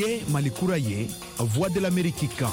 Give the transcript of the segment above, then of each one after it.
Ye Malikura ye, Voix de l'Amérique kan.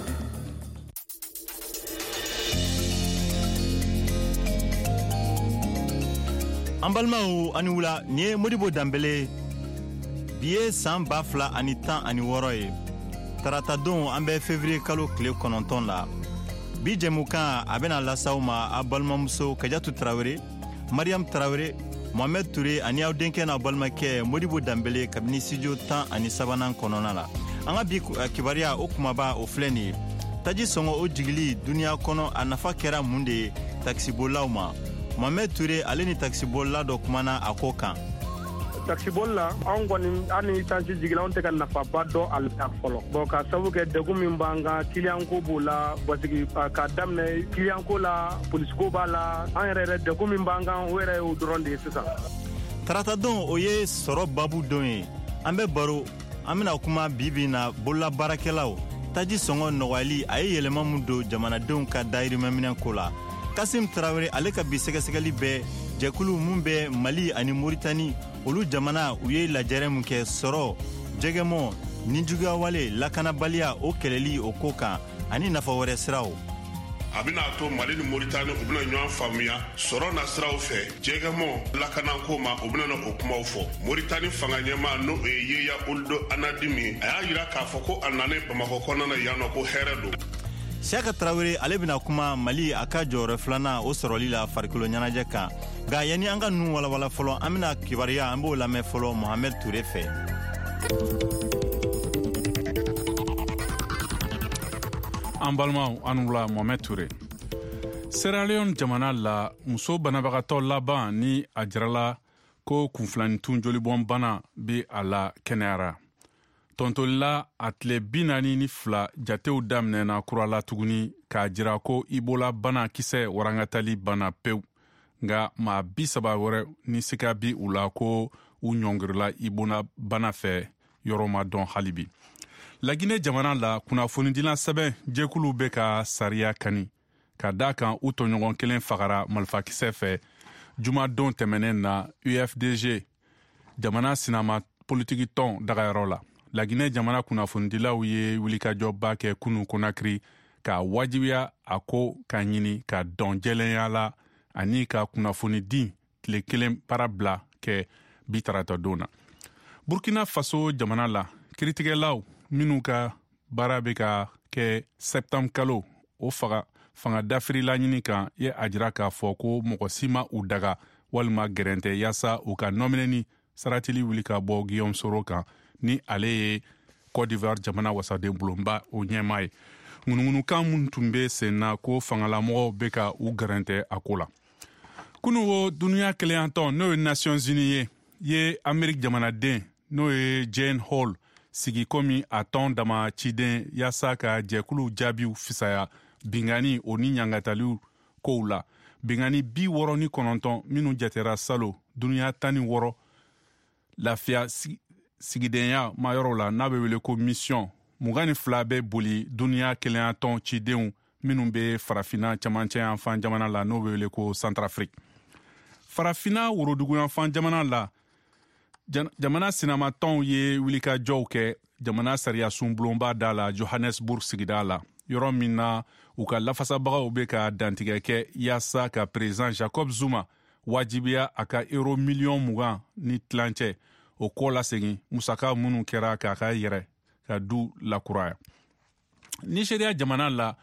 An balimaw ani wula ni ye Modibo Danbele bi ye san 2016 ye tarata don an bɛ février kalo tile 9 la bi jɛmukan a bɛna lasaw ma a balimamuso Kajatu Tarawele, Mariam Tarawele, Mohamed Touré ani aw denkɛ n'a balimakɛ Modibo Danbele kabini studio 13 kɔnɔna la. An ka bi kibariya o kumaba o filɛ nin ye taji sɔngɔ o jigili duniya kɔnɔ a nafa kɛra mun de ye taxibolaw ma. Mohamed Touré ale ni taxibola dɔ kumana a ko kan. Taxibola an kɔni ani tansi jigila an tɛ ka nafaba dɔ ale ta fɔlɔ. Bon ka sabu kɛ degun min b'an kan client ko b'o la basiki ka daminɛ client ko la police ko b'a la an yɛrɛ degun min b'an kan o yɛrɛ y'o dɔrɔn de ye sisan. Tarata don o ye sɔrɔ babu don ye an bɛ baro an bɛna kuma bibi na bolola baarakɛlaw taji sɔngɔ nɔgɔyali a ye yɛlɛma mun don jamanadenw ka dahirimɛminɛ ko la. Kasim Tarawele ale ka bi sɛgɛsɛgɛli bɛɛ jɛkulu mun bɛ Mali ani Mauritanie olu jamana u ye lajɛrɛ mun kɛ sɔrɔ jɛgɛmɔ ni juguya wale lakanabaliya o kɛlɛli o ko kan ani nafa wɛrɛ siraw. A bɛna to Mali ni Mauritanie u bɛna ɲɔgɔn faamuya sɔrɔ na siraw fɛ jɛgɛmɔ lakanako ma u bɛna o kumaw fɔ. Mauritanie fanga ɲɛma n'o ye Yeya Oldo Anadimi a y'a yira k'a fɔ ko a nane Bamakɔ kɔnɔna yan nɔ ko hɛrɛ don. Siyaka Tarawele ale bɛna kuma Mali a ka jɔyɔrɔ filanan o sɔrɔli la farikolo ɲɛnajɛ kan. Nka yanni an ka ninnu walawala fɔlɔ an bɛna kibariya an b'o lamɛn fɔlɔ Mohamed Touré fɛ. An balimaw an wula Mohamed Touré. Sierra Leone jamana la muso banabagatɔ laban ni a jirala ko kunfilanitun jolibɔn bana bɛ a la kɛnɛyara. Tontolila a tile 42 jatew daminɛna kurala tuguni k'a jira ko Ibola bana kisɛ warangatali bana pewu nga maa 30 wɛrɛ ni sika bi u la ko u ɲɔngirila Ibola bana fɛ yɔrɔ ma dɔn halibi. Laginɛ jamana la kunnafonidila sɛbɛn jɛkulu bɛ ka sariya kani ka da kan u tɔɲɔgɔn kelen fagara malifakisɛ fɛ jumadon tɛmɛnen na UFDG jamana sinama politiki tɔn dagayɔrɔ la. Laginɛ jamana kunnafonidilaw ye wulikajɔba kɛ kunu Konakiri ka wajibiya a ko ka ɲini ka dɔn jɛlɛnya la ani ka kunnafoni di tile kelen para bila kɛ bi tarata don na. Burkina Faso jamana la kiritigɛlaw minnu ka baara bɛ ka kɛ septembre kalo o fanga dafirila ɲini kan ye a jira k'a fɔ ko mɔgɔ si ma u daga walima gɛrɛntɛ yaasa u ka nɔminɛni saratili wuli ka bɔ Guillaume Soro kan ni ale ye Côte d'Ivoire jamana wasaden bulonba o ɲɛma ye. Ŋunuŋunukan mun tun bɛ sen na ko fangalamɔgɔw bɛ ka u gɛrɛntɛ a ko la. Kunu o duniya keleyantɔn n'o ye Nations Unies ye Amérique jamanaden n'o ye Jane Hall sigi komi a tɔn dama ciden yaasa ka jɛkulu jaabiw fisaya bingani o ni ɲangataliw kow la. Bingani 69 minnu jatera salo duniya 16 lafiya sigidenya mayɔrɔ la n'a bɛ wele ko mission 22 bɛ boli duniya keleyantɔn cidenw minnu bɛ farafina camancɛ yanfan jamana la n'o bɛ wele ko Centrafrique. Farafina woroduguyanfan jamana la jamana sinamatɔnw ye wulikajɔw kɛ jamana sariya sunbulonba da la Johannesburg sigida la yɔrɔ min na u ka lafasabagaw bɛ ka dantigɛ kɛ yaasa ka président Jacob Zuma wajibiya a ka euro miliyɔn 20 ni tilancɛ o ko lasegin musaka minnu kɛra k'a ka yɛrɛ ka du lakuraya. Nigeria jamana la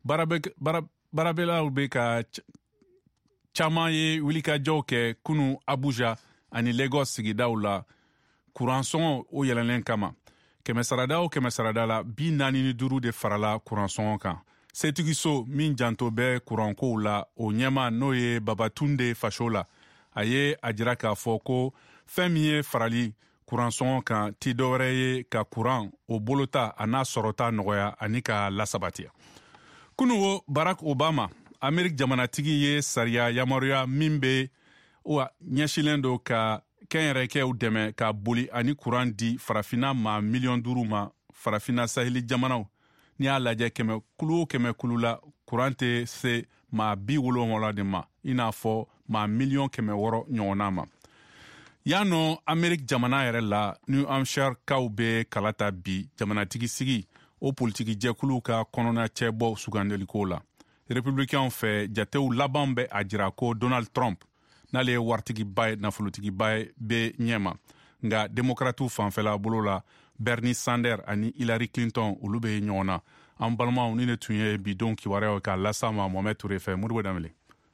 baarabɛlaw bɛ ka caman ye wulikajɔw kɛ kunu Abuja ani Lagos sigidaw la kuransɔngɔ o yɛlɛlen kama. Kɛmɛsarada o kɛmɛsarada la 45 de farala kuransɔngɔ kan. Setigiso min janto bɛ kurankow la o ɲɛma n'o ye Babatunde Fasho la a ye a jira k'a fɔ ko fɛn min ye farali kuransɔngɔ kan ti dɔwɛrɛ ye ka kuran o bolota a n'a sɔrɔta nɔgɔya ani ka lasabatiya. Kunu o Barack Obama Amérique jamanatigi ye sariya yamaruya min bɛ ɲɛsilen do ka kɛnyɛrɛkɛw dɛmɛ ka boli ani kuran di farafina ma 5 miliyɔn ma farafina saheli jamanaw ni y'a lajɛ kɛmɛ kulu la kuran tɛ se ma 70 de ma i n'a fɔ ma 1,6 miliyɔn ɲɔgɔnna ma. Yano Amerik jamana yɛrɛ la New Hampshire kaw be kalata bi jamanatigi sigi o politiki jɛkulu ka kɔnɔna cɛbɔ sugandeliko la. Républicains fɛ jatew laban bɛ a jira ko Donald Trump n'ale ye waritigiba ye nafolotigiba ye be ɲɛma. Nga démocrates fanfɛla bolo la Bernie Sanders ani Hillary Clinton olu be ɲɔgɔn na. An balimaw ni ne tun ye bidon kibaruyaw ka lasa ma Mohamed Touré fɛ Modibo Dambele.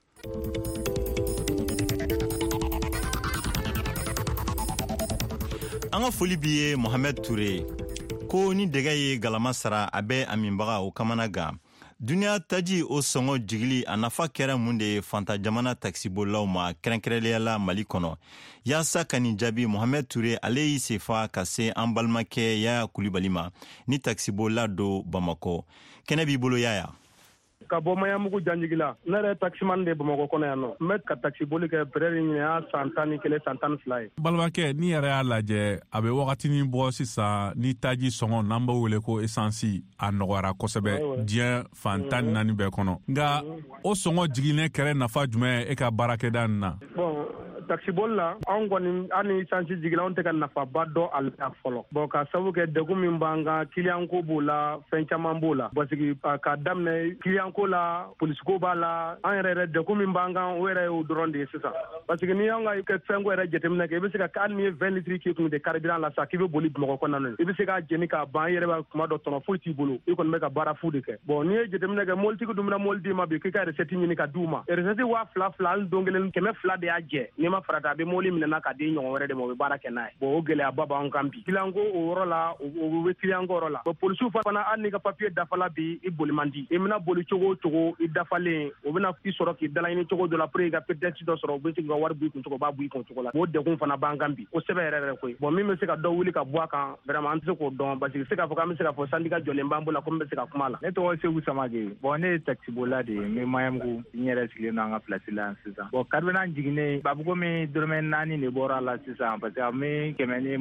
An ka foli bi ye Mohamed Touré ko ni dɛgɛ ye galama sara a bɛ a minbaga o kamana gan. Duniya taji o sɔngɔ jigili a nafa kɛra mun de ye fanta jamana taxibolaw ma kɛrɛnkɛrɛnnenya la Mali kɔnɔ. Yaasa ka nin jaabi Mohamed Touré ale y'i sefa ka se an balimakɛ Yaya Kulibali ma ni taxibola do Bamako. Kɛnɛ b'i bolo Yaya. Ka bɔ Mayamugu Janjigila ne yɛrɛ taximan de Bamakɔ kɔnɔ yan nɔ. N bɛ ka taxiboli kɛ peut-être ɲinɛ san 11 san 12 ye. Balimakɛ ni yɛrɛ y'a lajɛ a bɛ wagatinin bɔ sisan ni taji sɔngɔ n'an b'o wele ko essence a nɔgɔyara kosɛbɛ diɲɛ fan 14 bɛɛ kɔnɔ. Nka o sɔngɔ jiginnen kɛra nafa jumɛn e ka baarakɛda nin na? Bon taxiboli la an kɔni an ni essence jigila an tɛ ka nafaba dɔ a la fɔlɔ. Bon ka sabu kɛ degun min b'an kan client ko b'o la fɛn caman b'o la. Parce que ka daminɛ client ko la police ko b'a la an yɛrɛ degun min b'an kan o yɛrɛ y'o dɔrɔn de ye sisan. Parce que ni y'an ka fɛn ko yɛrɛ jateminɛ kɛ i bɛ se ka hali ni ye 20 litres k'i kun de carburant la sa k'i bɛ boli Bamakɔ kɔnɔna na i bɛ se k'a jeni k'a ban i yɛrɛ b'a kuma dɔ tɔnɔ foyi t'i bolo i kɔni bɛ ka baara fu de kɛ. Bon n'i ye jateminɛ kɛ mobilitigi dun bɛna mobili d'i ma bi k'i ka recette ɲini ka d'u ma. Recette 2000 hali don kelen 200 de y'a jɛ n'i ma farata a bɛ mobili minɛ ka di ɲɔgɔn wɛrɛ de ma o bɛ baara kɛ n'a ye. Bon o gɛlɛyaba b'an kan bi. Client ko o yɔrɔ la o bɛ client ko yɔrɔ la. Bon policiw fana hali n'i ka papier dafala bi i boli man di. I bɛna boli cogo o cogo i dafalen o bɛna i sɔrɔ k'i dalaɲini cogo dɔ la pour que i ka peut-être dɔ sɔrɔ u bɛ se k'i ka wari b'i kun cogo b'a b'i kun cogo la. O degun fana b'an kan bi kosɛbɛ yɛrɛ koyi. Bon min bɛ se ka dɔ wuli ka bɔ a kan vraiment an tɛ se k'o dɔn parce que se k'a fɔ k'an bɛ se k'a fɔ syndicat jɔlen b'an bolo ko n bɛ se ka kuma la. Ne tɔgɔ Segu Samake. Bon ne ye taxibola de ye n bɛ Mayamugu n yɛrɛ sigilen don an ka place la sisan. Bon carburant jiginnen a bɛ komi dɔrɔmɛ 4 de bɔra la sisan parce que an bɛ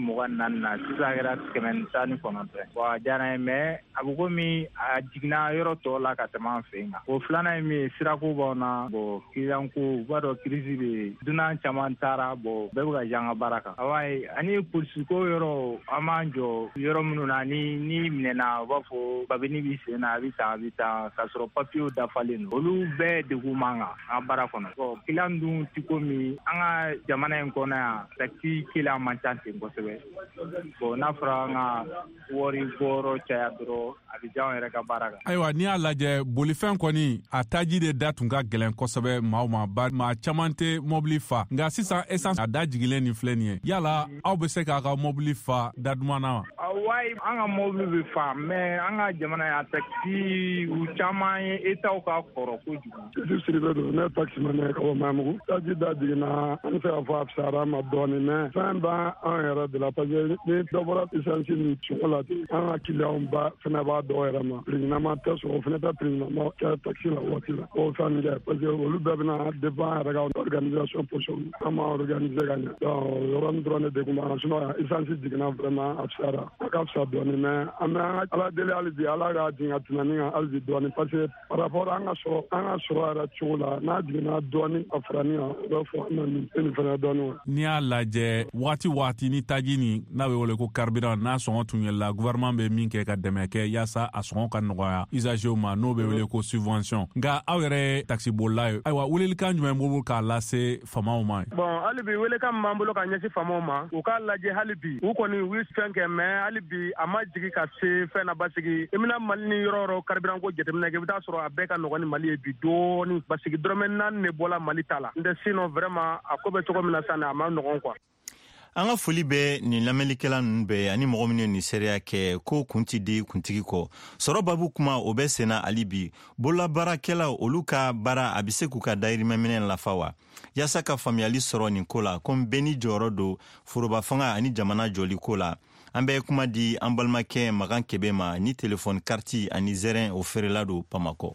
124 na sisan a kɛra 119. Bon a diyara n ye mais a bɛ komi a jiginna yɔrɔ tɔ la ka tɛmɛ an fɛ yen kan. Bon filanan ye min ye sirako b'anw na bon client ko u b'a dɔn crise bɛ yen dunan caman taara bon bɛɛ bɛ ka yan ka baara kan. Awa ani polisi ko yɔrɔ an b'an jɔ yɔrɔ minnu na ni minɛna u b'a fɔ babini b'i sen na a bɛ tan k'a sɔrɔ papiyew dafalen don olu bɛɛ degun man kan an baara kɔnɔ. Bon client dun ti komi an ka jamana in kɔnɔ yan taxi client man ca ten kosɛbɛ. Bon n'a fɔra an ka wari bɔyɔrɔ caya dɔrɔn a bɛ diya an yɛrɛ ka baara kan. Ayiwa n'i y'a lajɛ bolifɛn kɔni a taji de da tun ka gɛlɛn kosɛbɛ maa caman tɛ mobili fa nka sisan essence a da jigilen nin filɛ nin ye yala aw bɛ se k'a ka mobili fa da duman na wa? Wayi an ka mobili bɛ fa mais an ka jamana yan taxi u caman ye État ka kɔrɔ kojugu. Sidi Siribe don ne taximan ye ka bɔ Mayamugu. Taji da jiginna an bɛ se k'a fɔ a fisayara ma dɔɔnin mais fɛn b'an yɛrɛ de la parce que ni dɔ bɔra essence nin cogo la ten an ka client ba fana b'a dɔw yɛrɛ ma prix-ɲɛnama tɛ sɔrɔ o fana tɛ prix-ɲɛnama kɛ taxi la waati la o fɛn kɛ parce que olu bɛɛ bɛna dépend an yɛrɛ ka organisation position an m'a organiser ka ɲɛ donc yɔrɔnin dɔrɔn de degun b'an sinon essence jiginna vraiment a fisayara a ka fisa dɔɔnin mais an bɛ ala deli hali bi ala ka jigin ka tɛmɛ ni kan hali bi dɔɔnin parce que par rapport an ka sɔrɔ yɛrɛ cogo la n'a jiginna dɔɔnin a fara nin kan o bɛ fɔ an na nin fana dɔɔnin. N'i y'a lajɛ waati ni taji nin n'a bɛ wele ko carburant n'a sɔngɔ tun yɛlɛla gouvernement bɛ min kɛ ka dɛmɛ kɛ yaasa a sɔngɔ ka nɔgɔya usagers ma n'o bɛ wele ko subvention nka aw yɛrɛ taxibolila ye ayiwa welelikan jumɛn b'u bolo k'a lase famaw ma. Bon hali bi welekan min b'an bolo ka ɲɛsin famaw ma u k'a lajɛ hali bi u kɔni u ye fɛn kɛ mais hali bi a ma jigin ka se fɛn na basigi i bɛna Mali ni yɔrɔ carburant ko jateminɛ kɛ i bɛ taa sɔrɔ a bɛɛ ka nɔgɔ ni Mali ye bi dɔɔnin basigi dɔrɔmɛ 4 de bɔla Mali ta la n tɛ sinon vraiment a ko bɛ cogo min na sisan a ma nɔgɔn quoi. An ka foli bɛ nin lamɛnlikɛla ninnu bɛɛ ani mɔgɔ minnu ye nin seereya kɛ ko kun ti di kuntigi kɔ sɔrɔ babu kuma o bɛ senna hali bi bololabaarakɛlaw olu ka baara a bɛ se k'u ka dahirimɛ minɛ lafa wa yaasa ka faamuyali sɔrɔ nin ko la komi bɛɛ ni jɔyɔrɔ don foroba fanga ani jamana jɔli ko la an bɛ kuma di an balimakɛ Magan Kebe ma ni téléphone carte ani zɛrɛn o feerela don Bamakɔ.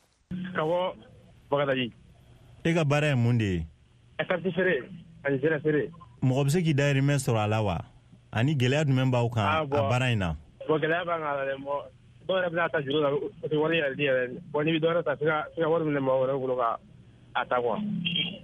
Ka bɔ Bagadaji. E ka baara ye mun de ye? Carte feere ani zɛrɛn feere. Mɔgɔ bɛ se k'i dahirimɛ sɔrɔ a la wa ani gɛlɛya jumɛn b'aw kan a baara in na? Bon gɛlɛya b'an kan dɛ dɔw yɛrɛ bɛna ta juru la o tɛ wari yɛrɛ di yɛrɛ bon n'i bɛ dɔ wɛrɛ ta f'i ka wari minɛ mɔgɔ wɛrɛ bolo ka a ta quoi.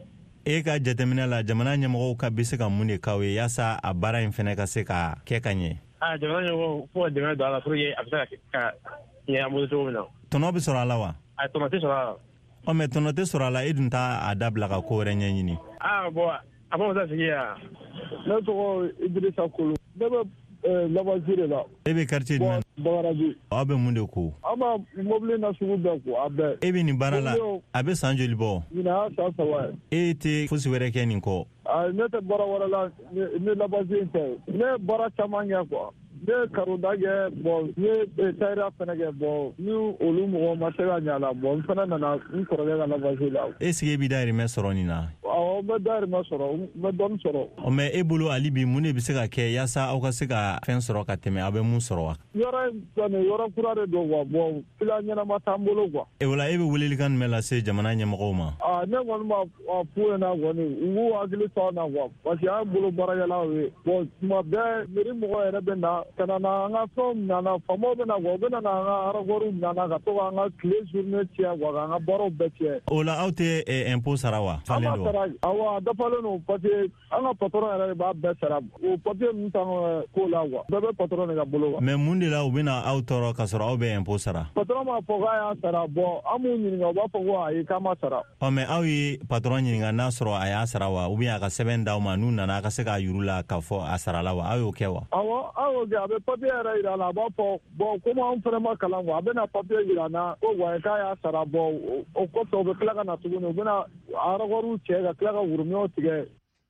e ka jateminɛ la jamana ɲɛmɔgɔw ka bɛ se ka mun de k'aw ye yaasa a baara in fɛnɛ ka se ka kɛ ka ɲɛ? Jamana ɲɛmɔgɔ fo ka dɛmɛ don a la pour que a bɛ se ka ɲɛ an bolo cogo min na. Tɔnɔ bɛ sɔrɔ a la wa? Tɔnɔ tɛ sɔrɔ a la. Mais tɔnɔ tɛ sɔrɔ a la, e dun t'a dabila ka ko wɛrɛ ɲɛɲini? Bon a b'o sa sigi yan. Ne tɔgɔ Idrissa Kolo. Ne bɛ Labanzi de la. E bɛ quartier jumɛn? Bakaraji. Aw bɛ mun de ko? An b'a mobili na sugu bɛɛ ko, a bɛɛ. E bɛ nin baara la, a bɛ san joli bɔ? Ɲinan y'a san 3 ye. E tɛ fosi wɛrɛ kɛ nin kɔ? Ne tɛ baara wɛrɛ la ni Labanzi in tɛ. Ne ye baara caman kɛ quoi. Ne ye karoda kɛ, bon n ye tailleur fana kɛ, bon ni olu mɔgɔw ma se ka ɲɛ a la, bon n fana nana n kɔrɔkɛ ka Labanzi la. Est-ce que e bɛ dahirimɛ sɔrɔ nin na? Awɔ, n bɛ dahirimɛ sɔrɔ, n bɛ dɔɔnin sɔrɔ. Mais e bolo hali bi mun de bɛ se ka kɛ yaasa aw ka se ka fɛn sɔrɔ ka tɛmɛ aw bɛ mun sɔrɔ wa? Yɔrɔ in kɔni yɔrɔ kura de don quoi, bon plan ɲɛnama t'an bolo quoi. O la e bɛ welelikan jumɛn lase jamana ɲɛmɔgɔw ma? Ne kɔni b'a f'u ɲɛna kɔni, u k'u hakili to an na quoi, parce que an ye bolo baarakɛlaw ye. Bon tuma bɛɛ mairie mɔgɔ yɛrɛ bɛ na ka na an ka fɛnw minana, faamaw bɛ na quoi, u bɛ na an ka rapport minana ka to k'an ka tile journée tiɲɛ quoi, k'an ka baaraw bɛɛ tiɲɛ. O la aw tɛ impôt sara wa? An b'a sara, awɔ a dafalen don parce que an ka patron yɛrɛ de b'a bɛɛ sara. O papier ninnu t'an ko la quoi, bɛɛ bɛ patron de ka bolo kan. Mais mun de la u bɛna aw tɔɔrɔ ka sɔrɔ aw bɛ impôt sara? Patron m'a fɔ k'a y'a sara, bon an m'u ɲininka u b'a fɔ ko ayi k'an ma sara. Mais aw ye patron ɲininka n'a sɔrɔ a y'a sara wa ou bien a ka sɛbɛn d'aw ma n'u nana a ka se k'a yuru la k'a fɔ a sara la wa? Aw y'o kɛ wa? Awɔ, aw y'o kɛ, a bɛ papier yɛrɛ yira a la, a b'a fɔ bon comme an fana ma kalan quoi, a bɛna papier yira an na ko wayi k'a y'a sara, bon o kɔfɛ u bɛ tila ka na tuguni u bɛna rapport cɛ ka tila ka wuruminɛw tigɛ.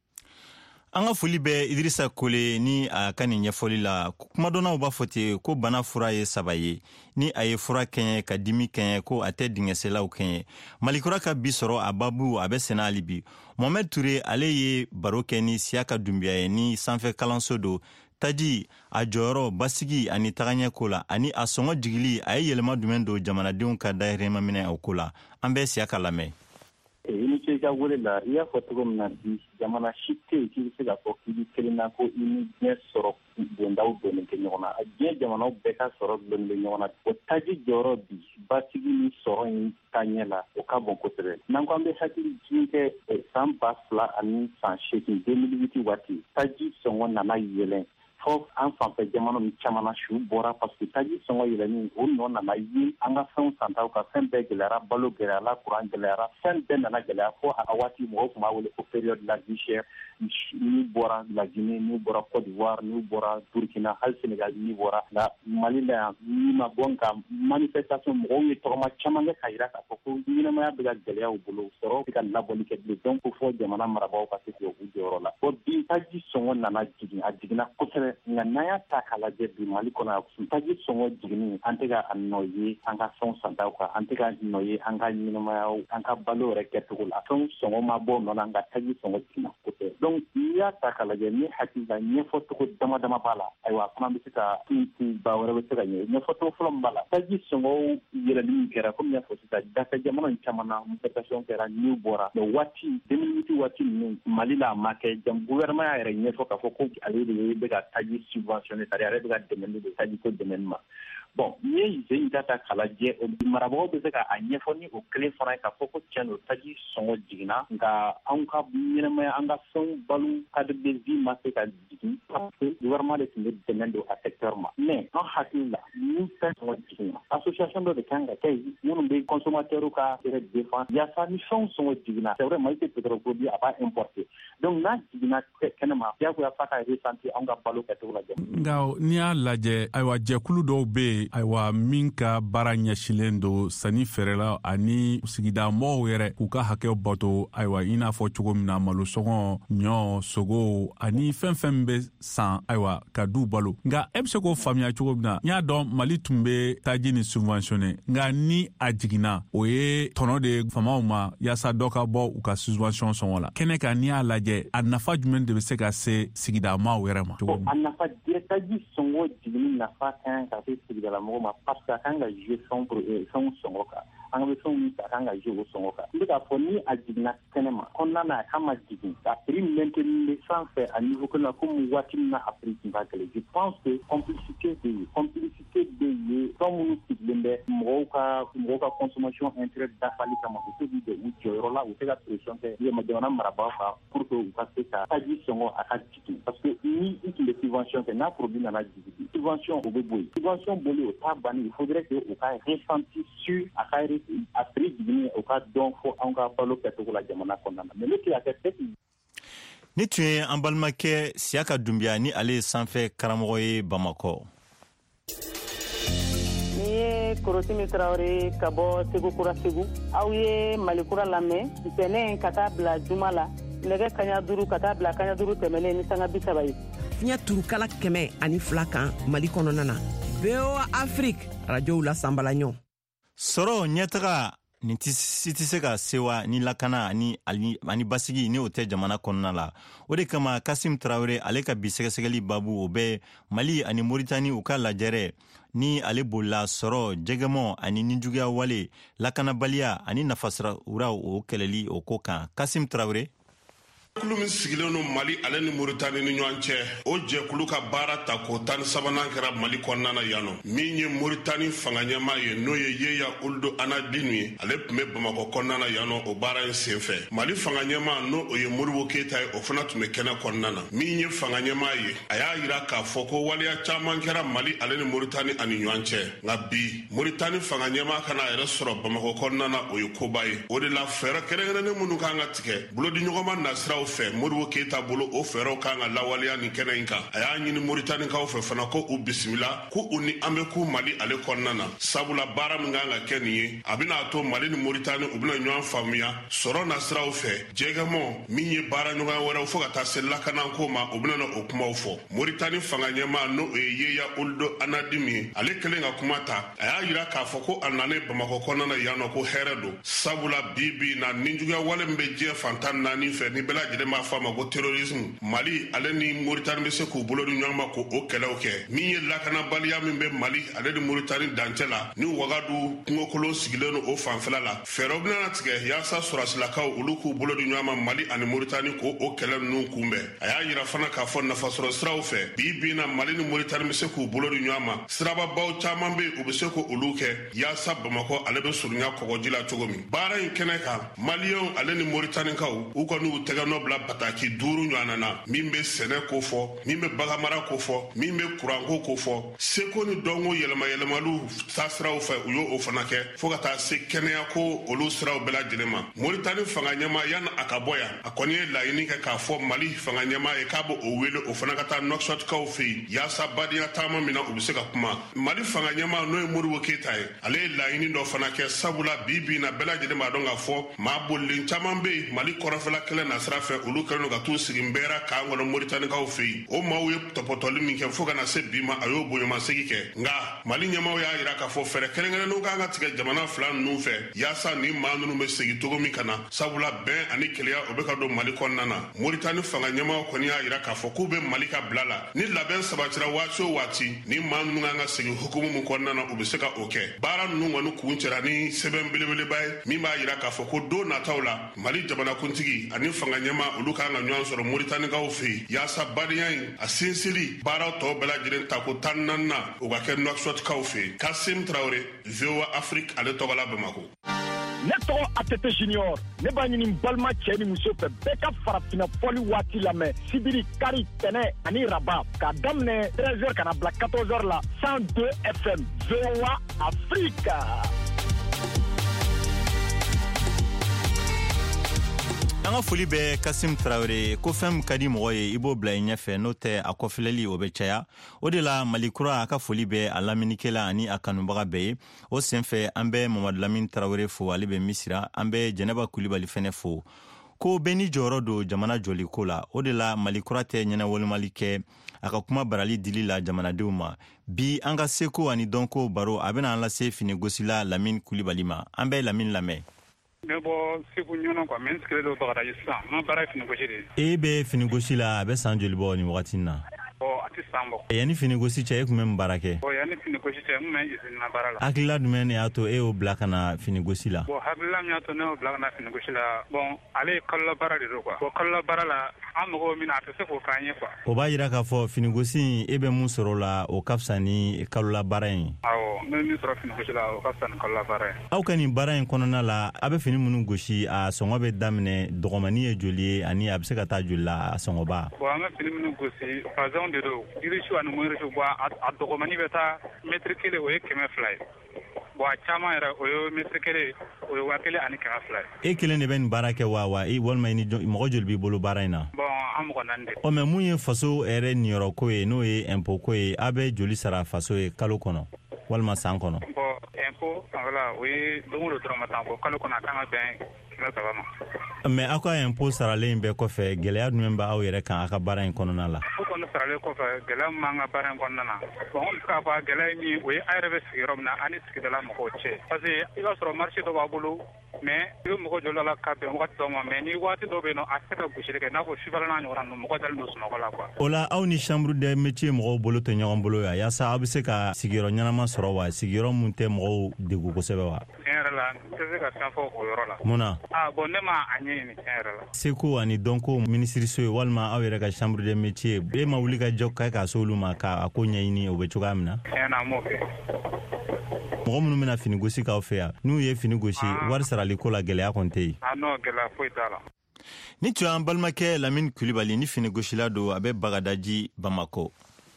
An ka foli bɛ Idrissa Kole ni a ka nin ɲɛfɔli la. Kumadɔnnaw b'a fɔ ten ko bana fura ye 3 ye. Ni a ye fura kɛɲɛ ka dimi kɛɲɛ ko a tɛ dingɛselaw kɛɲɛ. Malikura ka bi sɔrɔ a babu a bɛ sɛnɛ hali bi. Mohamed Touré ale ye baro kɛ ni Siyaka Dunbiya ye ni sanfɛ kalanso do. Taji a jɔyɔrɔ basigi ani tagaɲɛ ko la ani a sɔngɔ jigili a ye yɛlɛma jumɛn don jamanadenw ka dahirimɛ minɛ o ko la. An bɛ Siyaka lamɛn. I ni ce ka wele la i y'a fɔ cogo min na bi jamana si tɛ yen k'i bɛ se ka fɔ k'i bɛ kelen na ko i ni diɲɛ sɔrɔ bondaw donnen tɛ ɲɔgɔn na a diɲɛ jamanaw bɛɛ ka sɔrɔ donnen bɛ ɲɔgɔn na o taji jɔyɔrɔ bi basigi ni sɔrɔ in ta ɲɛ la o ka bon kosɛbɛ n'an ko an bɛ hakili jigin kɛ san 2000 ani san 8 2008 waati taji sɔngɔ nana yɛlɛn fɔ an fanfɛ jamana min caman na su bɔra parce que taji sɔngɔ yɛlɛnni o nɔ nana ye an ka fɛnw santaw ka fɛn bɛɛ gɛlɛyara balo gɛlɛyara courant gɛlɛyara fɛn bɛɛ nana gɛlɛya fɔ a waati mɔgɔw tun b'a wele ko période la vie chère n'u bɔra la Guinée n'u bɔra Côte d'Ivoire n'u bɔra Burkina hali Sénégal n'u bɔra la Mali la yan n'i ma bɔ nka manifestation mɔgɔw ye tɔgɔma caman kɛ ka yira k'a fɔ ko ɲɛnamaya bɛ ka gɛlɛya u bolo sɔrɔ bɛ ka labɔli kɛ bilen donc fɔ jamana marabagaw ka se k'u jɔyɔrɔ la bon bi taji sɔngɔ nana jigin a jiginna kosɛbɛ nka n'an y'a ta k'a lajɛ bi Mali kɔnɔ taji sɔngɔ jiginni an tɛ ka a nɔ ye an ka fɛnw santaw kan an tɛ ka nɔ ye an ka ɲɛnamayaw an ka balo yɛrɛ kɛcogo la fɛnw sɔngɔ ma bɔ nɔ na an ka taji sɔngɔ jiginna kosɛbɛ donc n'i y'a ta k'a lajɛ ni hakili la ɲɛfɔcogo dama dama b'a la ayiwa a fana bɛ se ka ba wɛrɛ bɛ se ka ɲɛ ɲɛfɔcogo fɔlɔ min b'a la taji sɔngɔ yɛlɛli min kɛra komi y'a fɔ sisan dafɛ jamana caman na manifestation kɛra n'u bɔra mais waati 2008 waati ninnu Mali la a ma kɛ gouvernement y'a yɛrɛ ɲɛfɔ k'a fɔ ko ale de bɛ ka taji subventionné c'est-à-dire ale bɛ ka dɛmɛ de taji ko dɛmɛ ma bon n'i ye zen in ta k'a lajɛ marabagaw bɛ se ka a ɲɛfɔ ni o kelen fana ye k'a fɔ ko tiɲɛ don taji sɔngɔ jiginna nka anw ka ɲɛnamaya an ka fɛnw balo cadre de vie ma se ka jigin parce que gouvernement de tun bɛ dɛmɛ don a secteur ma mais an hakili la ni fɛn sɔngɔ jiginna association dɔ de kan ka kɛ minnu bɛ consommateurs ka yɛrɛ défense yaasa ni fɛnw sɔngɔ jiginna c'est vrai Mali tɛ pétrole produit a b'a importer donc n'a jiginna kɛnɛma diyagoya f'a ka ressentir an ka balo kɛcogo la nka n'i y'a lajɛ ayiwa jɛkulu dɔw bɛ yen ayiwa min ka baara ɲɛsilen don sanni feerela ani sigida mɔgɔw yɛrɛ k'u ka hakɛw bato ayiwa i n'a fɔ cogo min na malo sɔngɔ ɲɔ sogo ani fɛn fɛn bɛ san ayiwa ka du balo nka e bɛ se k'o faamuya cogo min na n y'a dɔn Mali tun bɛ taji ni subventionné nka ni a jiginna o ye tɔnɔ de faamaw ma yaasa dɔ ka bɔ u ka subvention sɔngɔ la kɛnɛ kan n'i y'a lajɛ a nafa jumɛn de bɛ se ka se sigida maaw yɛrɛ ma a nafa taji sɔngɔ jiginni nafa kan ka se sigidala mɔgɔ ma parce que a kan ka jouer fɛnw sɔngɔ kan an bɛ fɛnw min ta kan ka jouer o sɔngɔ kan n bɛ k'a fɔ ni a jiginna kɛnɛma kɔnɔna na a kan ma jigin ka prix maintenir sanfɛ a niveau kelen na komi waati min na a prix tun ka gɛlɛn je pense que complicité bɛ yen fɛn minnu sigilen bɛ mɔgɔw ka consommation intérêt dafali kama u tɛ k'u u jɔyɔrɔ la u tɛ ka pression kɛ jamana marabaaw kan pour que u ka se ka taji sɔngɔ a ka jigin parce que ni i tun bɛ subvention kɛ n'a produit nana jigin subvention o bɛ bɔ yen subvention boli o t'a banni il faudrait que u ka ressenti sur a prix jiginni o ka dɔn fo an ka balo kɛcogo la jamana kɔnɔna na mais ne tɛ a kɛ tɛ ni tun ye an balimakɛ Siyaka Dunbiya ni ale ye sanfɛ karamɔgɔ ye Bamakɔ. Ni ye Korosimi Traoré ka bɔ Segu Kura Segu aw ye Malikura lamɛn ntɛnɛn ka taa bila juma la nɛgɛ kaɲa 5 ka taa bila kaɲa 5 tɛmɛlen ni sanga 30 ye. Fiɲɛ turukala 102 kan Mali kɔnɔna na. VOA Afrique radio la sambalaɲɔ. Sɔrɔ ɲɛtaga nin si tɛ se ka sewa ni lakana ani basigi ni o tɛ jamana kɔnɔna la. O de kama Kasim Traoré ale ka bi sɛgɛsɛgɛli babu o bɛ Mali ani Mauritanie u ka lajɛrɛ ni ale bolila sɔrɔ jɛgɛmɔ ani nijuguya wale lakanabaliya ani nafasiraw o kɛlɛli o ko kan. Kasim Traoré Kulu min sigilen no Mali ale ni Mauritanie ni ɲɔgɔn cɛ o jɛkulu ka baara ta ko 13nan kɛra Mali kɔnɔna na yan nɔ min ye Mauritanie fanga ɲɛmaa ye n'o ye Yeya Ould Anadinu ye ale tun bɛ Bamakɔ kɔnɔna na yan nɔ o baara in senfɛ Mali fanga ɲɛmaa n'o ye Modibo Keyita ye o fana tun bɛ kɛnɛ kɔnɔna na min ye fanga ɲɛmaa ye a y'a yira k'a fɔ ko waleya caman kɛra Mali ale ni Mauritanie ani ɲɔgɔn cɛ nka bi Mauritanie fanga ɲɛmaa kana a yɛrɛ sɔrɔ Bamakɔ kɔnɔna na o ye koba ye o de la fɛɛrɛ kɛrɛnkɛrɛnnen minnu kan ka tigɛ bolodiɲɔgɔnma nasiraw fɛ Modibo Keyita bolo o fɛɛrɛw kan ka lawaleya nin kɛnɛ in kan a y'a ɲini Mauritaniekaw fɛ fana ko u bisimila ko u ni an bɛ ku Mali ale kɔnɔna na sabula baara min kan ka kɛ nin ye a bɛna to Mali ni Mauritanie u bɛna ɲɔgɔn faamuya sɔrɔ nasiraw fɛ jɛgɛmɔ min ye baara ɲɔgɔnya wɛrɛw fo ka taa se lakanako ma o bɛna o kumaw fɔ Mauritanie fanga ɲɛmaa n'o ye Yeya Ould Anadinu ye ale kɛlen ka kuma ta a y'a yira k'a fɔ ko a nalen Bamakɔ kɔnɔna na yan nɔ ko hɛrɛ don sabula bi na ninjuguya wale min bɛ diɲɛ fantan naani fɛ ni bɛɛ lajɛlen b'a fɔ a ma ko terrorisme Mali ale ni Mauritanie bɛ se k'u bolo di ɲɔgɔn ma ko o kɛlɛw kɛ min ye lakanabaliya min bɛ Mali ale ni Mauritanie dancɛ la ni Wagadu kungokolon sigilen no o fanfɛla la fɛɛrɛw bɛna tigɛ yaasa sɔrasilakaw olu k'u bolo di ɲɔgɔn ma Mali ani Mauritanie ko o kɛlɛ ninnu kunbɛn a y'a yira fana k'a fɔ nafasɔrɔ siraw fɛ bi na Mali ni Mauritanie bɛ se k'u bolo di ɲɔgɔn ma sirababaw caman bɛ u bɛ se ko olu kɛ yaasa Bamakɔ ale bɛ surunya kɔgɔji la cogo min baara in kɛnɛ kan Maliyɛnw ale ni Mauritaniekaw u kɔni u tɛgɛ nɔ bila bataki 5 ɲɔgɔn na min bɛ sɛnɛ ko fɔ min bɛ baganmara ko fɔ min bɛ kuranko ko fɔ seko ni dɔnko yɛlɛmayɛlɛmaliw taasiraw fɛ u y'o fana kɛ fo ka taa se kɛnɛya ko olu siraw bɛɛ lajɛlen ma Mauritanie fanga ɲɛmaa yanni a ka bɔ yan a kɔni ye laɲini kɛ k'a fɔ Mali fanga ɲɛmaa ye k'a bɛ o wele o fana ka taa Nouakchotkaw fɛ yen yaasa badenya taama min na u bɛ se ka kuma Mali fanga ɲɛmaa n'o ye Modibo Keyita ye ale ye laɲini dɔ fana kɛ sabula bi na bɛɛ lajɛlen b'a dɔn k'a fɔ maa bolilen caman bɛ yen Mali kɔrɔfɛla kɛlɛ nasira fɛ olu kɛlen ka t'u sigi nbɛra k'an kɔnɔ Mauritaniekaw fɛ yen o maaw ye tɔpɔtɔli min kɛ fo ka na se bi ma a y'o bonyamasegi kɛ nka Mali ɲɛmaaw y'a yira k'a fɔ fɛɛrɛ kɛrɛnkɛrɛnnenw kan ka tigɛ jamana fila ninnu fɛ yaasa ni maa ninnu bɛ segin cogo min ka na sabula bɛn ani keleya o bɛ ka don Mali kɔnɔna na Mauritanie fanga ɲɛmaaw kɔni y'a yira k'a fɔ k'u bɛ Mali ka bila la ni labɛn sabatira waati o waati ni maa ninnu kan ka segin hukumu min kɔnɔna na u bɛ se ka o kɛ baara ninnu kɔni kun cɛra ni sɛbɛn belebeleba ye min b'a yira k'a fɔ ko don nataw la Mali jamanakuntigi ani fanga ɲɛmaa olu kan ka ɲɔgɔn sɔrɔ Mauritaniekaw fɛ yen yaasa badenya in a sinsinli baaraw tɔw bɛɛ lajɛlen ta ko 14 na o ka kɛ Nouakchotkaw fɛ yen Kasim Traoré VOA Afrique ale tɔgɔ la Bamakɔ ne tɔgɔ ATT Junior ne b'a ɲini balima cɛ ni muso fɛ bɛɛ ka farafinna fɔli waati lamɛn sibiri kari tɛnɛ ani raba k'a daminɛ 13h ka na bila 14h la 102 FM VOA Afrique. An ka foli bɛ Kasim Traoré ko fɛn min ka di mɔgɔ ye i b'o bila i ɲɛfɛ n'o tɛ a kɔfilɛli o bɛ caya o de la Malikura a ka foli bɛ a laminikɛla ani a kanubaga bɛɛ ye o senfɛ an bɛ Mamadu Lamini Traoré fo ale bɛ Misira an bɛ Jɛnɛba Kulibali fɛnɛ fo ko bɛɛ ni jɔyɔrɔ don jamana jɔliko la o de la Malikura tɛ ɲɛnawolomali kɛ a ka kuma barali dili la jamanadenw ma bi an ka seko ani dɔnko baro a bɛna an lase finigosila Lamini Kulibali ma an bɛ Lamini lamɛn ne bɔ segu ɲɔnɔ quoi mais sigilen don Bagadaji sisan an baara ye finigosi de ye. E bɛ finigosi la a bɛ san joli bɔ nin wagati na? Bon a tɛ waati sambo yani fini gosi cɛ e kun bɛ mun baara kɛ yani fini gosi cɛ mun bɛ izini na baara la hakilila jumɛn de y'a to e y'o bila ka na fini gosi la hakilila min y'a to ne y'o bila ka na fini gosi la ale ye kalola baara de don quoi kalola baara la an mɔgɔw min a tɛ se k'o k'an ye quoi o b'a yira k'a fɔ fini gosi e bɛ mun sɔrɔ la o ka fisa ni kalola baara in awɔ ne min sɔrɔ fini gosi la o ka fisa ni kalola baara ye aw ka nin baara in kɔnɔna la a bɛ fini minnu gosi a sɔngɔ bɛ daminɛ dɔgɔmani ye joli ye ani a bɛ se ka taa joli la a sɔngɔba an ka fini minnu gosi pazɔn de don yirisiw ani mɔyirisiw a dɔgɔmani bɛ taa mɛtiri kelen o ye 200 ye a caman yɛrɛ o ye mɛtiri kelen o ye 1,200 ye e kelen de bɛ nin baara kɛ wa walima mɔgɔ joli b'i bolo baara in na an mɔgɔ 4 de mais mun ye faso yɛrɛ niyɔrɔ ko ye n'o ye impôt ko ye a bɛ joli sara faso ye kalo kɔnɔ walima san kɔnɔ impôt voilà o ye don o don dɔrɔmɛ 10 bɔ kalo kɔnɔ a kan ka bɛn 300 ma mais aw ka impôt saralen bɛɛ kɔfɛ gɛlɛya jumɛn bɛ aw yɛrɛ kan a ka baara in kɔnɔna la o kɔni saralen kɔfɛ gɛlɛya min b'an ka baara in kɔnɔna na bon on ka fɔ gɛlɛya min o ye a yɛrɛ bɛ sigi yɔrɔ min na ani sigidala mɔgɔw cɛ parce que i b'a sɔrɔ marché dɔ b'a bolo mais i bɛ mɔgɔ jɔlen la ka bɛn waati dɔ ma mais ni waati dɔ bɛ yen nɔ a tɛ se ka gosili kɛ n'a fɔ sufɛla n'a ɲɔgɔnna ninnu mɔgɔ dalen don sunɔgɔ la quoi o la aw ni chambre de métier mɔgɔw bolo tɛ ɲɔgɔn bolo yan yaasa aw bɛ se ka sigiyɔrɔ ɲɛnama sɔrɔ wa sigiyɔrɔ mun tɛ mɔgɔw degun kosɛbɛ wa tiɲɛ yɛrɛ la n tɛ se ka fɛn fɔ o yɔrɔ la mun na bon ne ma a ɲɛɲini tiɲɛ yɛrɛ la seko ani dɔnko minisiriso ye walima aw yɛrɛ ka chambre de métier e ma wuli ka jɔ ka se olu ma ka a ko ɲɛɲini o bɛ cogoya min na tiɲɛ na m'o kɛ mɔgɔ minnu bɛna fini gosi k'aw fɛ yan n'u ye fini gosi wari sarali ko la gɛlɛya kɔni tɛ yen non gɛlɛya foyi t'a la ni tun y'an balimakɛ Lamini Kulibali ni fini gosila don a bɛ Bagadaji Bamako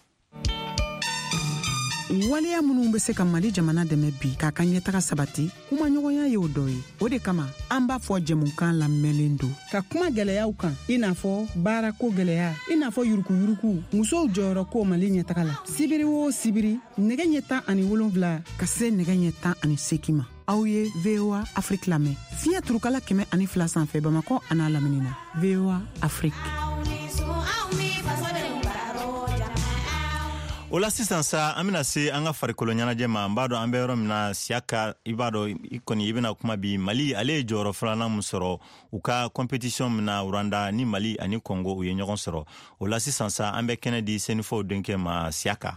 waleya minnu bɛ se ka Mali jamana dɛmɛ bi k'a ka ɲɛtaga sabati kuma ɲɔgɔnya ye o dɔ ye o de kama an b'a fɔ jɛmukan lamɛnlen don ka kuma gɛlɛyaw kan i n'a fɔ baarako gɛlɛya i n'a fɔ yurukuyuruku musow jɔyɔrɔ ko Mali ɲɛtaga la sibiri o sibiri nɛgɛ ɲɛ 17 ka se nɛgɛ ɲɛ 18 ma aw ye VOA Afrique lamɛn fiɲɛ turukala 102 sanfɛ Bamakɔ an'a lamini na VOA Afrique. o la sisan sa an bɛna se an ka farikolo ɲɛnajɛ ma n b'a dɔn an bɛ yɔrɔ min na Siaka i b'a dɔn i bɛna kuma bi Mali ale ye jɔyɔrɔ filanan min sɔrɔ u ka compétition min na Rwanda ni Mali ani Congo u ye ɲɔgɔn sɔrɔ o la sisan sa an bɛ kɛnɛ di Senufɔw denkɛ ma Siaka.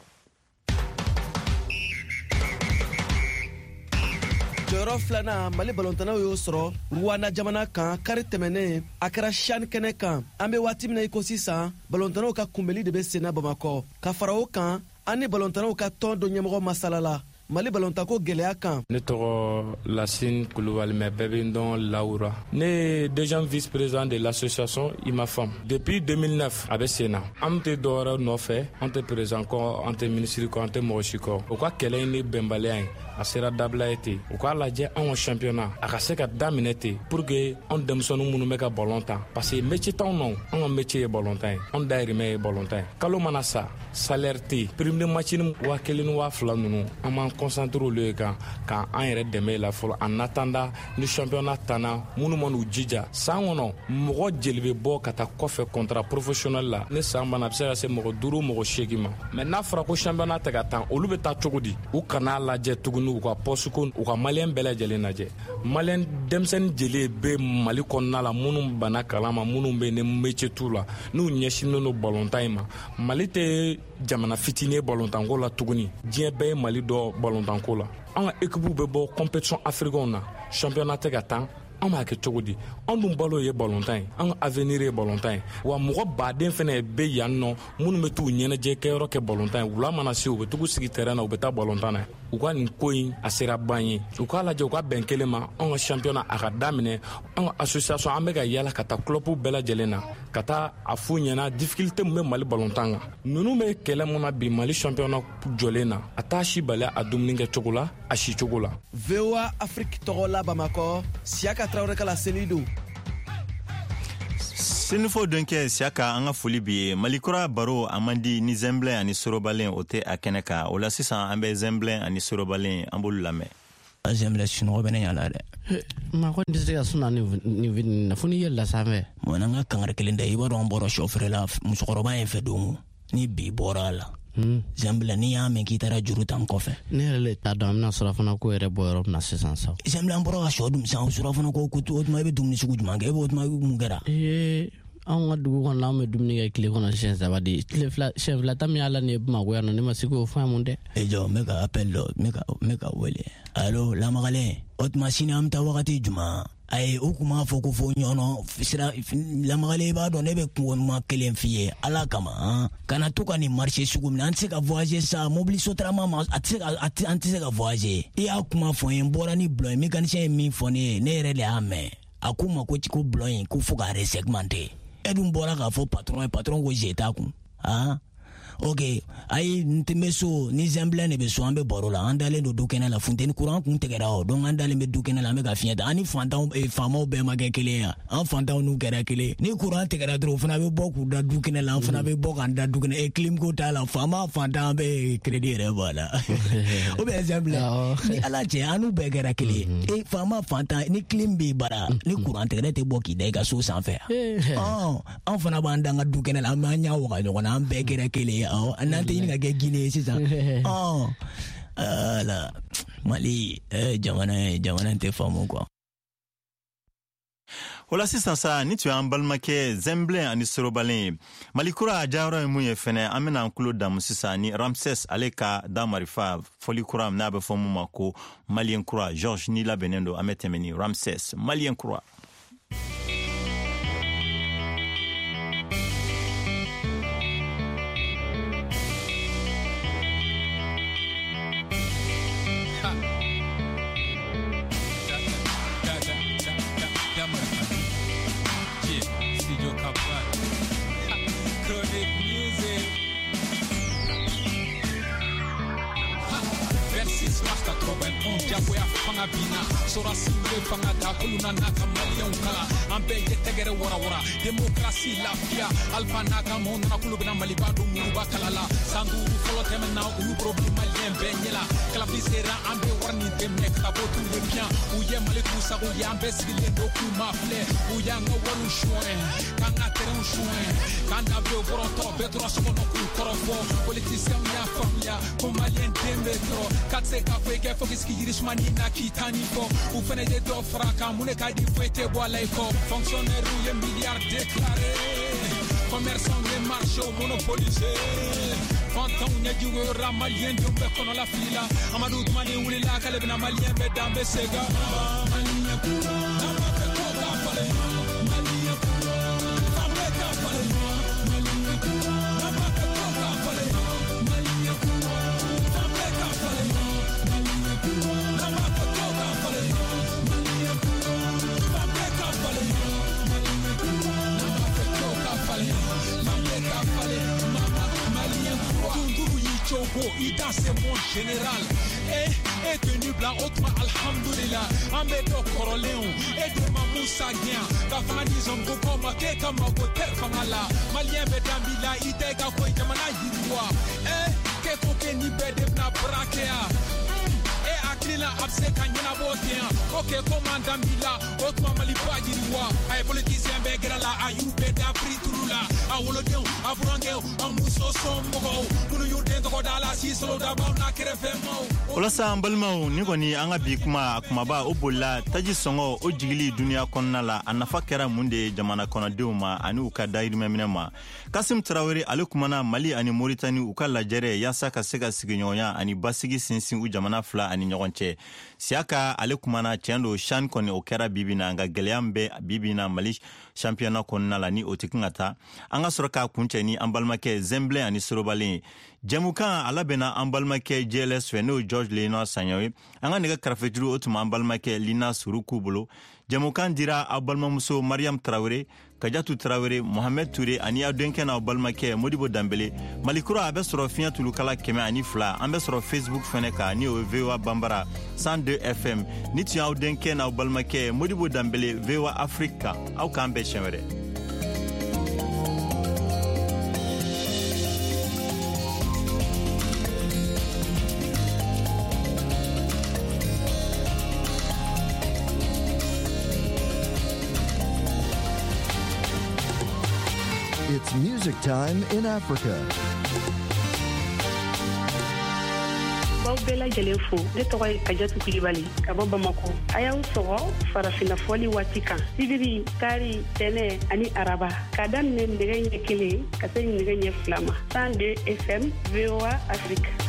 jɔyɔrɔ filanan Mali balontannaw y'o sɔrɔ Rwanda jamana kan kari tɛmɛnen a kɛra CHAN kɛnɛ kan an bɛ waati min na i ko sisan balontannaw ka kunbɛli de bɛ senna Bamakɔ ka fara o kan an ni balontannaw ka tɔn dɔ ɲɛmɔgɔ masalala Mali balontanko gɛlɛya kan. Ne tɔgɔ Lasine Kulubali mais bɛɛ bɛ n dɔn Laura. Ne ye deuxième vice-président de l'association IMAFAM. Depuis 2009 a bɛ sen na. An tɛ dɔwɛrɛ nɔfɛ, an tɛ président kɔ, an tɛ ministre kɔ, an tɛ mɔgɔ si kɔ. O ka kɛlɛ in ni bɛnbaliya in a sera dabila ye ten. U k'a lajɛ anw ka championnat a ka se ka daminɛ ten pour que anw denmisɛnninw minnu bɛ ka ballon tan parce que métier t'anw nɔ an ka métier ye ballon tan ye anw dayirimɛ ye ballon tan ye kalo mana sa salaire tɛ yen prime de match 1,000 ni 2,000 ninnu an b'an concentré olu ye kan k'an yɛrɛ dɛmɛ la fɔlɔ en attendant ni championnat tanna minnu man'u jija san kɔnɔ mɔgɔ jeli bɛ bɔ ka taa kɔfɛ contrat professionnel la ni san banna a bɛ se ka se mɔgɔ 5 mɔgɔ 8 ma mais n'a fɔra ko championnat tɛ ka tan olu bɛ taa cogo di u kana lajɛ tuguni u ka poste ko u ka maliyɛn bɛɛ lajɛlen lajɛ maliyɛn denmisɛnnin jeli bɛ Mali kɔnɔna la minnu banna kalan ma minnu bɛ ni métier t'u la n'u ɲɛsinnen don ballontan in ma Mali tɛ jamana fitinin ye ballontanko la tuguni diɲɛ bɛɛ ye Mali dɔ ballontanko la an ka équipe bɛ bɔ compétition africaine na championnat tɛ ka tan an b'a kɛ cogo di an dun balo ye ballontan ye an ka avenir ye ballontan ye wa mɔgɔ baden fana bɛ yan nɔ minnu bɛ t'u ɲɛnajɛ kɛyɔrɔ kɛ ballontan ye wula mana se u bɛ tugu sigi terrain na u bɛ taa ballontan na u ka nin ko in a sera ban ye u k'a lajɛ u ka bɛn kelen ma an ka championnat a ka daminɛ an ka association an bɛ ka yala ka taa club bɛɛ lajɛlen na ka taa a f'u ɲɛna difficulté min bɛ Mali ballontan kan ninnu bɛ kɛlɛ mun na bi Mali championnat jɔlen na a t'a si bali a dumuni kɛ cogo la a si cogo la. VOA Afrique tɔgɔ la Bamakɔ Siaka Traoré kala selido. Senufɔw denkɛ Siaka an ka foli bi ye Malikura baro a man di ni Zemblen ani Sorobalen o tɛ a kɛnɛ kan o la sisan an bɛ Zemblen ani Sorobalen an b'olu lamɛn. Zemblen sunɔgɔ bɛ ne ɲala dɛ. Ma ko tɛ se ka suna ni na fo ni yɛlɛla sanfɛ. Bon an ka kangari kelen da i b'a dɔn an bɔra sɔfɛrɛ la musokɔrɔba in fɛ don ni bi bɔra a la. Zemblen n'i y'a mɛn k'i taara juru tan kɔfɛ. Ne yɛrɛ le t'a dɔn an bɛna surafana ko yɛrɛ bɔ yɔrɔ min na sisan sa. Zemblen an bɔra ka sɔ dun sisan surafana ko o tuma i bɛ dumuni sugu jumɛn kɛ e b'o tuma mun kɛra. an ka dugu kɔnɔ la an bɛ dumuni kɛ tile kɔnɔ siɲɛ 3 de tile fila siɲɛ 2 ta min y'a la nin ye Bamakɔ yan nɔ ne ma se k'o fɔ mun dɛ jɔ n bɛ ka appel dɔ n bɛ ka wele allo lamagalen o tuma sini an bɛ taa wagati juma ayi o kuma fɔ ko fo ɲɔnɔ sira lamagalen i b'a dɔn ne bɛ kungo ɲuman kelen f'i ye ala kama kana to ka nin marché sugu min na an tɛ se ka voyager sa mobili sotarama ma an tɛ se ka voyager i y'a kuma fɔ n ye n bɔra ni bulon ye mécanicien ye min fɔ ne ye ne yɛrɛ de y'a mɛn a ko ma ko bulon in ko fo ka resegmenter e dun bɔra k'a fɔ patron ko je t'a kun ok ayi n tɛ bɛ so ni Zemblen de bɛ so an bɛ baro la an dalen don du kɛnɛ la funteni courant kun tigɛra o donc an dalen bɛ du kɛnɛ la an bɛ ka fiɲɛ ta an ni faamaw bɛɛ ma kɛ kelen ye an fantanw n'u kɛra kelen ni courant tigɛra dɔrɔn o fana bɛ bɔ k'u da du kɛnɛ la an fana bɛ bɔ k'an da du kɛnɛ clim ko t'a la faama fantan bɛ crédit yɛrɛ bɔ a la o bɛ Zemblen ni ala cɛ an n'u bɛɛ kɛra kelen ye faama fantan ni clim b'i bara ni courant tigɛra tɛ bɔ k'i da i ka so sanfɛ an fana b'an da an ka du kɛnɛ la an b'an ɲɛ waga ɲɔgɔn na an bɛɛ kɛra kelen ye n'an tɛ ɲini ka kɛ Guinée sisan ala Mali jamana tɛ faamu quoi. Wala sisan sa ni tu an balimakɛ Zemblen ani Sorobalen Mali kura a jayɔrɔ ye mun ye fɛnɛ an bɛna an kulo damu sisan ni Ramses ale ka da marifa fɔli kura n'a bɛ fɔ mun ma ko Malien kura Georges ni labɛnnen don an bɛ tɛmɛ ni Ramses Malien kura. Bina sora simbe fanga da kuluna naka malion kala ambe yetegere wara demokrasi lafia alfa naka mon na kulubina malibadu muruba kalala sandu folo temena u problem malien benyela kala bisera ambe warni demne kabotu le bien u ye maliku sa u ya ambe sile do ku mafle u ya ngo waru shoe kanga terun shoe kanda be voronto betro so no ku korofo politicien ya famia ko malien dembetro katse ka feke focus ki yirishmani na kitani fo u fene de do fraka mune ka di fete bola iko fonctionnaire ou ye milliard déclaré commerçant les marchés monopolisé fantan nya jiwo ramalien de be kono la fila amadou tumani wuli la kale bina malien be dambe sega malien kura na ma fe ko ka fale malien kura fambe ka fale malien kura na ma fe ko ka fale malien kura fambe ka fale malien kura na ma fe ko ka fale malien kura fambe ka fale malien kura na ma fe ko ka fale fambe ka fale mama malien kura kunguru yichogo ida c'est mon général et tenu blanc autrement alhamdulillah ambe do koroleon et de mamoussa gien ka fana dizom go koma ke kama go ter fangala malien be dambila ide ga ko jamana yirwa ke ko ke ni be de na brakea aklina abse kanyana botia okay commandant bila autrement mali ba yirwa ay politicien be grala ayube da friturula awolodeu avurangeu amuso sombo kunu yude to dala si solo da ba na krefemo wala sa balmaw ni goni an ga bi kuma ba o bolla taji songo o jigili duniya konna la anafa kera munde jamana kona deuma ani u ka dairime minema Kasim Traoré alikumana Mali ani Mauritanie u ka lajere yasa ka sega siginyoya ani basigi sinsin u jamana fla ani nyogonche siaka alikumana chendo shan koni o kera bibina nga geleambe bibina Mali championnat konna la ni otikingata anga soroka kunche ni ambalmake Zemblen ani Sorobalen jamukan alabena ambalmake JLS feno George Leno Sanyoy anga nega karafetulu otuma ambalmake Lina Surukubulo jamukan dira abalmamuso Mariam Traoré Kajatu Traoré Mohamed Touré ani adenkena abalmake Modibo Dambele Malikura abe soro finya tulukala keme ani fla ambe soro Facebook feneka ni o VOA Bambara 102 FM ni tu adenkena abalmake Modibo Dambele VOA Africa au kambe chemere. It's music time in Africa. b'aw bɛɛ lajɛlen fo ne tɔgɔ ye Kajatu Kulibali ka bɔ Bamako. A y'aw sɔgɔ farafina fɔli waati kan sibiri tari tɛnɛ ani araba ka daminɛ nɛgɛ ɲɛ 1 ka se nɛgɛ ɲɛ 2 ma 102 FM VOA Afrique.